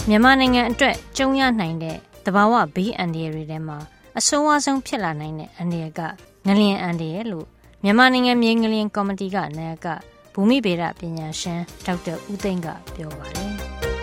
မြန်မာနိုင်ငံအတွက်ကြုံရနိုင်တဲ့သဘာဝဘေးအန္တရာယ်တွေထဲမှာအဆိုးဝါးဆုံးဖြစ်လာနိုင်တဲ့အန္တရာယ်ကငလျင်အန္တရာယ်လို့မြန်မာနိုင်ငံမြေငလျင်ကော်မတီကနာယကဘူမိဗေဒပညာရှင်ဒေါက်တာဦးသိန်းကပြောပါတယ်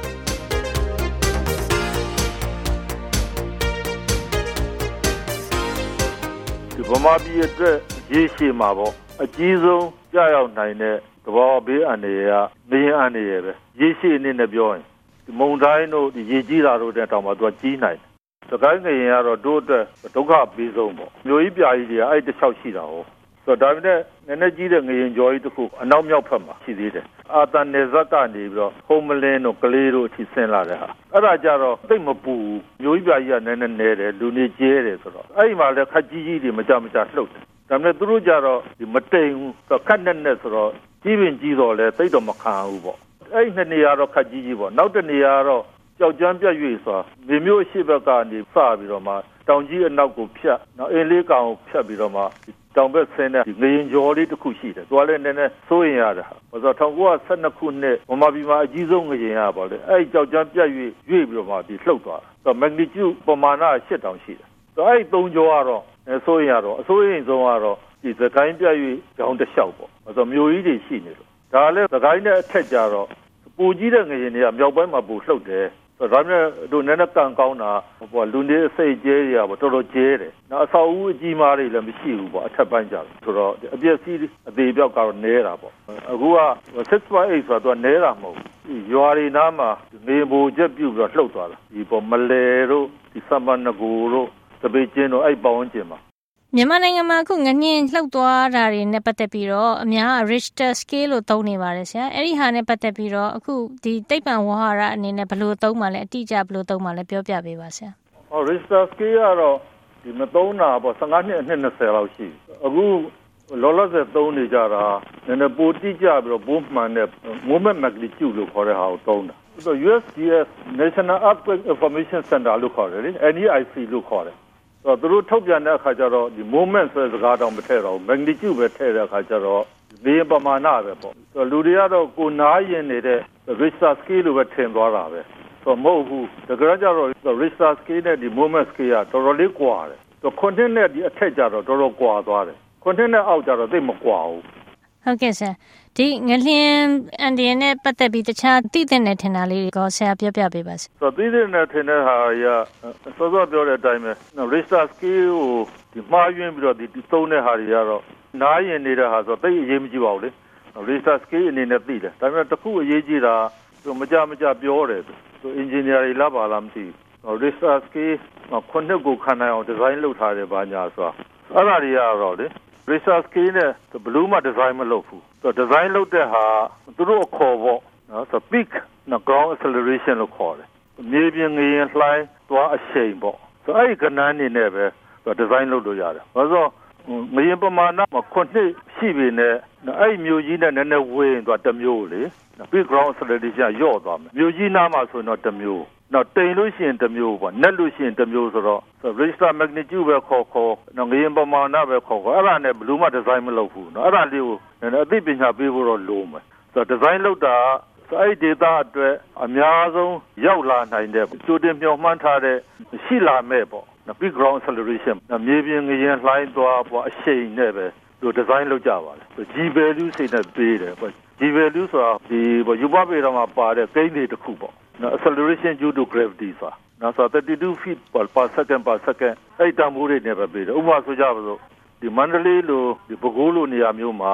ဒီဗမာပြည်အတွက်ရေရှည်မှာပေါ့အကြီးဆုံးကြောက်ရောက်နိုင်တဲ့သဘာဝဘေးအန္တရာယ်ကငလျင်အန္တရာယ်ပဲရေရှည်အနေနဲ့ပြောရင်ဒီမုန်တိုင်းတို့ဒီရေကြီးတာတို့တဲ့တောင်မှသူကကြီးနိုင်တယ်။စကိုင်းငလျင်ကတော့တို့အတွက်ဒုက္ခပေးဆုံးပေါ့မျိုးကြီးပြာကြီးတွေကအဲ့တစ်လျှောက်ရှိတာဟုတ်ဆိုတော့ဒါပေမဲ့နည်းနည်းကြီးတဲ့ငလျင်ကြောကြီးတစ်ခုအနောက်မြောက်ဘက်မှာရှိသေးတယ်အာသန်နယ်ဇက်ကနေပြီးတော့ဟုံးမလင်းတို့ကလေးတို့အထိဆင်းလာတဲ့ဟာအဲ့ဒါကြတော့သိပ်မပူမျိုးကြီးပြာကြီးကနည်းနည်းနဲတယ်လူနေကျဲတယ်ဆိုတော့အဲ့ဒီမှာလည်းခက်ကြီးကြီးတွေမကြမကြလှုပ်တယ်ဒါပေမဲ့သူတို့ကြတော့ဒီမတိမ်ဘူးဆိုတော့ခက်နဲ့ဆိုတော့ကြီးပင်ကြီးတော့လဲသိပ်တော့မခံဘူးပေါ့အဲ့ဒီနှစ်နေရာတော့ခက်ကြီးကြီးပေါ့နောက်တစ်နေရာတော့ကြောက်ကြမ်းပြတ်၍ဆိုတာမြေမျိုးအရှိဘက်ကနေစပြီးတော့မှတောင်ကြီးအနောက်ကိုဖြတ်နောက်အင်းလေးကောင်ကိုဖြတ်ပြီးတော့မှတောင်ဘက်ဆင်းတဲ့ငရင်ကျော်လေးတစ်ခုရှိတယ်သူကလည်းနည်းနည်းစိုးရင်ရတာဘာလို့1912ခုနှစ်ဗမာပြည်မှာအကြီးဆုံးငရင်ရပါလေအဲ့ကြောက်ကြမ်းပြတ်၍ပြီးတော့မှဒီလှုပ်သွားတာဆိုတော့ magnitude ပမာဏ8တောင်ရှိတယ်ဆိုတော့အဲ့3ကျော်ကတော့စိုးရင်ရတော့အစိုးရင်ဆုံးကတော့ဒီသခိုင်းပြတ်၍ကြောင်းတစ်လျှောက်ပေါ့ဆိုတော့မြို့ကြီးတွေရှိနေလို့ဒါလည်းသခိုင်းနဲ့အထက်ကြတော့ပူကြီးတဲ့ငရင်တွေကမြောက်ပိုင်းမှာပူလှုပ်တယ်ဆိုတော့ဒါနဲ့တို့နည်းနည်းကန်ကောင်းတာပေါ့လူနေစိတ်ကျဲရပါတော်တော်ကျဲတယ်နောက်အဆောက်အဦအကြီးမားတွေလည်းမရှိဘူးပေါ့အထက်ပိုင်းကြတယ်ဆိုတော့အပြည့်စီးအသေးပြောက်ကတော့နဲတာပေါ့အခုက6.8ဆိုတော့နဲတာမဟုတ်ဘူးရွာတွေနားမှာနေဘူချက်ပြုတ်ပြီးတော့လှုပ်သွားတာဒီပေါ့မလဲတို့ဒီစမနကူတို့တပေချင်းတို့အဲ့ပေါင်းကျင်မှာမြန်မာနိုင်ငံမှာအခုငလျင်လှုပ်သွားတာတွေနဲ့ပတ်သက်ပြီးတော့အများ Richter scale လို့သုံးနေပါတယ်ဆရာအဲ့ဒီဟာနဲ့ပတ်သက်ပြီးတော့အခုဒီသိပ္ပံဝါဟာရအနေနဲ့ဘယ်လိုသုံးမှလဲအတိအကျဘယ်လိုသုံးမှလဲပြောပြပေးပါဆရာ Richter scale ကတော့ဒီမသုံးတာပေါ့15နှစ်အနှစ်20လောက်ရှိအခုလောလောဆယ်သုံးနေကြတာနည်းနည်းပိုတိကျပြီးတော့ဘိုးမှန်တဲ့ moment magnitude လို့ခေါ်တဲ့ဟာကိုသုံးတာဆိုတော့ USGS National Earthquake Information Center လို့ခေါ်တယ်လေ NEIC လို့ခေါ်တယ်သူတို့ထုတ်ပြန်တဲ့အခါကျတော့ဒီ moment ဆိုတဲ့စကားတော့မထည့်တော့ဘူး magnitude ပဲထည့်တဲ့အခါကျတော့ဒီပမာဏပဲပေါ့ဆိုတော့လူတွေကတော့ကိုနားရင်နေတဲ့ Richter scale လို့ပဲထင်သွားတာပဲဆိုတော့မဟုတ်ဘူးတကယ်ကြတော့ Richter scale နဲ့ဒီ moment scale ကတော်တော်လေးကွာတယ်ဆိုတော့ခွန်ထက်နဲ့ဒီအထက်ကျတော့တော်တော်ကွာသွားတယ်ခွန်ထက်နဲ့အောက်ကျတော့သိပ်မကွာဘူးဟုတ်ကဲ့ဆရာဒီငလျင်အန်ဒီယန်နဲ့ပတ်သက်ပြီးတခြားသိတဲ့နယ်ထင်တာလေးကိုဆရာပြောပြပေးပါစဆိုတော့သိတဲ့နယ်ထင်တဲ့ဟာကစောစောပြောတဲ့အတိုင်းပဲ Richter scale ကိုဒီမှားယွင်းပြီးတော့ဒီသုံးတဲ့ဟာတွေကတော့နားရင်နေတဲ့ဟာဆိုတော့သိအရေးမကြီးပါဘူးလေ Richter scale အနေနဲ့သိတယ်ဒါပေမဲ့တစ်ခုအရေးကြီးတာသူမကြပြောတယ်သူ engineer တွေလာပါလားမသိဘူး Richter scale ခုနှစ်ကိုခံနိုင်အောင်ဒီဇိုင်းလုပ်ထားတယ်ဘာညာဆိုတာအဲ့ဒါတွေကတော့လေRichter scale နဲ့ဘယ်လို့မှဒီဇိုင်းမလုပ်ဘူးဆိုတော့ဒီဇိုင်းလုပ်တဲ့ဟာသူတို့အခေါ်ပေါ့နော်ဆို peak နဲ့ ground acceleration လို့ခေါ်တယ်မြေပြင်ငရင်လှိုင်းသွားအရှိန်ပေါ့ဆိုအဲ့ဒီကဏ္ဍနေနဲ့ပဲဒီဇိုင်းလုပ်လို့ရတယ်ဘာလို့ငရင်ပမာဏမှာခုနှစ်ရှိပြီနဲ့အဲ့ဒီမြို့ကြီးနဲ့နည်းနည်းဝေးရင်သွားတစ်မျိုးလေ peak ground acceleration ရော့သွားမယ်မြို့ကြီးနားမှာဆိုတော့တစ်မျိုးနောက်တိမ်လို့ရှိရင်တစ်မျိုးပေါ့နက်လို့ရှိရင်တစ်မျိုးဆိုတော့ Richter magnitude ပဲခေါ်ငရင်ပမာဏပဲခေါ်အဲ့ဒါနဲ့ဘယ်လို့မှဒီဇိုင်းမလုပ်ဘူးနော်အဲ့ဒါလေးကိုနည်းနည်းအသိပညာပေးဖို့တော့လိုမယ်ဆိုတော့ဒီဇိုင်းလုပ်တာအဲ့ဒီ data အတွက်အများဆုံးရောက်လာနိုင်တဲ့ကြိုတင်မျှော်မှန်းထားတဲ့ရှိလာမဲ့ပေါ့ peak ground acceleration မြေပြင်ငရင်လှိုင်းသွားပေါ့အရှိန်နဲ့ပဲသူဒီဇိုင်းလုပ်ကြပါလေ G value စိတ်နဲ့ပေးတယ်ပေါ့ G value ဆိုတာဒီယူပပေတော့မှာပါတဲ့ကိန်းတွေတစ်ခုပေါ့acceleration due to gravity ဆိုတာဆို32 feet per second အဲ့တန်ဖိုးတွေနဲ့ပဲပေးတယ်ဥပမာဆိုကြပါစို့ဒီမန္တလေးလိုဒီပဲခူးလိုနေရာမျိုးမှာ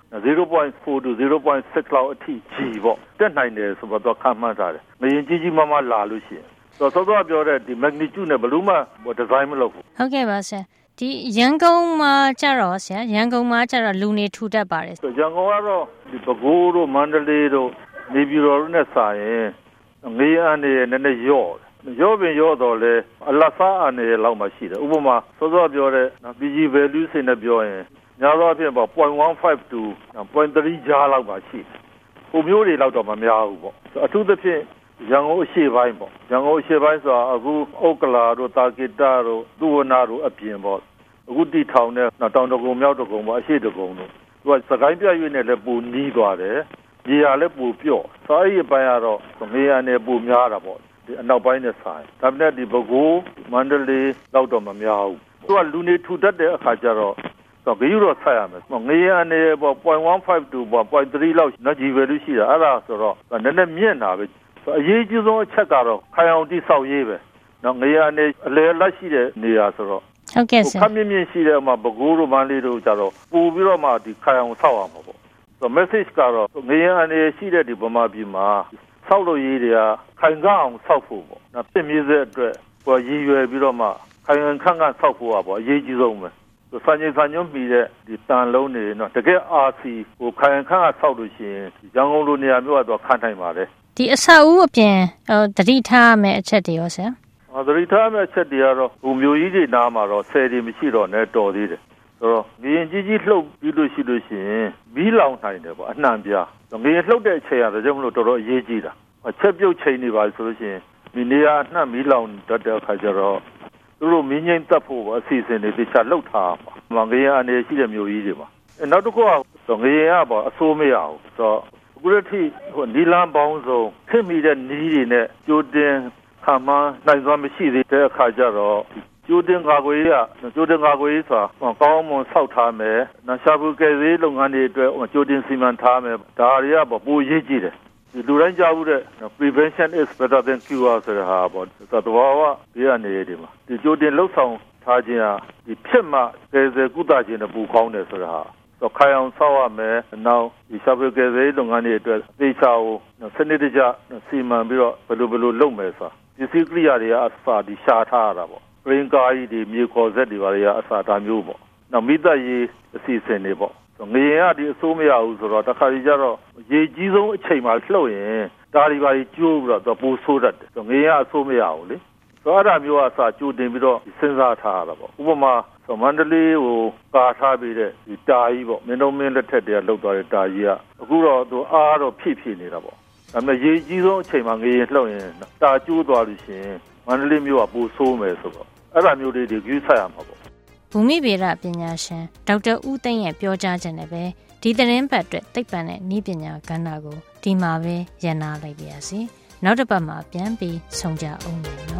0.4 to 0.6 လောက်အထိကြီးပေါ့တက်နိုင်တယ်ဆိုတော့ခန့်မှန်းထားတယ်ငရင်ကြီးမားလာလို့ရှိရင်ဆိုတော့ပြောတဲ့ဒီ magnitude နဲ့ဘယ်လို့မှဒီဇိုင်းမလုပ်ဘူးဟုတ်ကဲ့ပါဆရာဒီရန်ကုန်မှာကြတော့ဆရာရန်ကုန်မှာကြတော့လူနေထူတတ်ပါတယ်ရန်ကုန်ကတော့ဒီပဲခူးတို့မန္တလေးတို့နေပြည်တော်တို့နဲ့စာရင်ငရေအန်တွေနည်းနည်းရော့တော့လေအလတ်စားအန်တွေလောက်မှရှိတယ်ဥပမာစောစောပြောတဲ့ PG value စိတ်နဲ့ပြောရင်များသောအားဖြင့်ပေါ့ 0.15 to 0.3 ကြားလောက်ပါရှိတယ်ဟိုမျိုးတွေလောက်တော့မများဘူးပေါ့အထူးသဖြင့်ရန်ကုန်အရှေ့ပိုင်းပေါ့ရန်ကုန်အရှေ့ပိုင်းဆိုတာအခုဥက္ကလာတို့တာကိတတို့သုဝနာတို့အပြင်ပေါ့အခုတီထောင်တဲ့တောင်တကုံမြောက်တကုံပေါ့အရှေ့တကုံတို့သူကစကိုင်းပြရွေးနဲ့လည်းပူနီးသွားတယ်မြေရလည်းပူပြော့ဆိုအဲ့ဒီအပိုင်းကတော့ငရေအန်နဲ့ပူများတာပေါ့ဒီအနောက်ပိုင်းနဲ့ဆိုင်ဒါပေမဲ့ဒီပဲခူးမန္တလေးလောက်တော့မများဘူးသူကလူနေထူတတ်တဲ့အခါကျတော့ဂရုတော့ဆက်ရမယ်ငရေအနေပေါ့ 0.15 to 0.3 လောက်နကြီးပဲလို့ရှိတာအဲ့ဒါဆိုတော့နည်းနည်းမြင့်တာပဲအရေးကြီးဆုံးအချက်ကတော့ခိုင်အောင်တိဆောက်ရေးပဲနော်ငရေအနေအလဲလက်ရှိတဲ့နေရာဆိုတော့ဟုတ်ကဲ့ဆရာခမြင့်မြင့်ရှိတဲ့ပဲခူးတို့မန္တလေးတို့ကြတော့ပို့ပြီးတော့မှဒီခိုင်အောင်ဆောက်ရမှာပေါ့ဆို message ကတော့ငရေအနေရှိတဲ့ဒီဗမာပြည်မှာဆောက်လို့ရေးတွေကခိုင်ကောင်းအောင်ဆောက်ဖို့ပေါ့နော်ပြင်မြေစေအတွက်ရည်ရွယ်ပြီးတော့မှခိုင်ခန့်ဆောက်ဖို့ပေါ့အရေးကြီးဆုံးပဲစံချိန်စံညွှန်းမိတဲ့ဒီတန်လုံးတွေနော်တကယ် RC ခိုင်ခန့်ဆောက်လို့ရှိရင်ရန်ကုန်လိုနေရာမျိုးကတော့ခံနိုင်ပါတယ်ဒီအဆောက်အဦအပြင်သတိထားရမယ့်အချက်တွေရောဆရာသတိထားရမယ့်အချက်တွေကတော့ဟိုမျိုးကြီးတွေနားမှာတော့ဆယ်တွေမရှိတော့နဲ့တော်သေးတယ်ဆိုတော့ငရင်ကြီးလှုပ်ပြီးလို့ရှိရင်မီးလောင်နိုင်တယ်ပေါ့အနှံ့ပြားငရင်လှုပ်တဲ့အချိန်ရတယ်ကြောင့်မလို့တော်တော်အရေးကြီးတာချက်ပြုတ်ချိန်နေပါဆိုလို့ရှိရင်ဒီနေရာအနှံ့မီးလောင်တတ်တဲ့အခါကျတော့သူတို့မင်းငိမ့်တက်ဖို့အစီအစဉ်တွေတခြားလှုပ်ထားမှာငရင်အနေရှိတဲ့မျိုးကြီးတွေမှာနောက်တစ်ခုကငရင်ကပေါ့အစိုးမရအောင်ဆိုတော့အခုတည်းနီလန်းပေါင်းစုံခင်မိတဲ့နီးတွေနဲ့ကြိုတင်ခါမှနိုင်စွမ်းမရှိသေးတဲ့အခါကျတော့ကျိုးတင်ကာကွယ်ရေးဆိုတာကောင်းမွန်ဆောက်ထားမယ်။ရှာဖွေကယ်ဆယ်ရေးလုပ်ငန်းတွေအတွက်ကျိုးတင်စီမံထားမယ်။ဒါတွေကပိုရေးကြည့်တယ်။ဒီလူတိုင်းကြားဘူးတဲ့ prevention is better than cure ဆိုတာဟာပေါ့သဘာဝဘေးအနေတွေမှာဒီကျိုးတင်လှုပ်ဆောင်ထားခြင်းဟာဒီဖြစ်မှကယ်ဆယ်ကုသခြင်းနဲ့ပူကောင်းတယ်ဆိုတာဟာခိုင်အောင်ဆောက်ရမယ်။နောက်ဒီရှာဖွေကယ်ဆယ်ရေးလုပ်ငန်းတွေအတွက်သေချာကိုစနစ်တကျစီမံပြီးတော့ဘယ်လိုလုပ်မယ်ဆိုတာဒီစည်းကရိယာတွေကအစဒီရှာထားရတာပေါ့ရင်းကားကြီးတွေမြေခေါ်ဆက်တွေပါလေအစာတာမျိုးပေါ့နောက်မိသက်ရေးအစီအစဉ်တွေပေါ့ငရင်ကဒီအစိုးမရဘူးဆိုတော့တခါကြီးကျတော့ရေကြီးဆုံးအချိန်မှာလှုပ်ရင်ဒါတွေပါကြီးကျိုးပြီးတော့ပိုဆိုးတတ်တယ်ငရင်ကအစိုးမရဘူးလေဆိုတော့အဲ့ဒါမျိုးကအစာကြိုတင်ပြီးတော့စဉ်းစားထားရတာပေါ့ဥပမာမန္တလေးကိုကာထားပြီးတဲ့ဒီတာကြီးပေါ့မင်းတို့မင်းလက်ထက်တည်းကလှုပ်သွားတဲ့တာကြီးကအခုတော့သူအားတော့ဖြည့်နေတာပေါ့ဒါပေမဲ့ရေကြီးဆုံးအချိန်မှာငရင်လှုပ်ရင်တာကျိုးသွားလို့ရှိရင်မန္တလေးမြို့ကပိုဆိုးမယ်ဆိုတော့အဲ့ဒါမျိုးတွေဂရုစိုက်ရမှာပေါ့ဘူမိဗေဒပညာရှင်ဒေါက်တာဦးသိန်းရဲ့ပြောကြားချက်နဲ့ပဲဒီသတင်းပတ်အတွက်သိပ္ပံနဲ့နည်းပညာကဏ္ဍကိုဒီမှာပဲရပ်နားလိုက်ပါရစေနောက်တစ်ပတ်မှာပြန်ပြီးဆုံကြအောင်မယ်